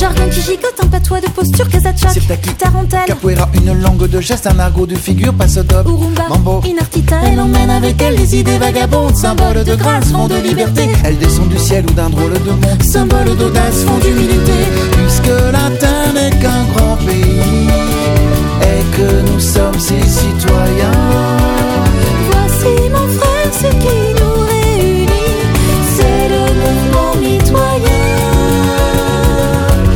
jargon qui gigote, un patois de posture, casachoc, Sirtaki, tarentelle, capoeira, une langue de geste, un argot de figure, passe top, Urumba, mambo. Inertita. Elle emmène avec elle des idées vagabondes, symboles de grâce, fond de liberté. Elle descend du ciel ou d'un drôle de monde, symbole d'audace, fond d'humilité.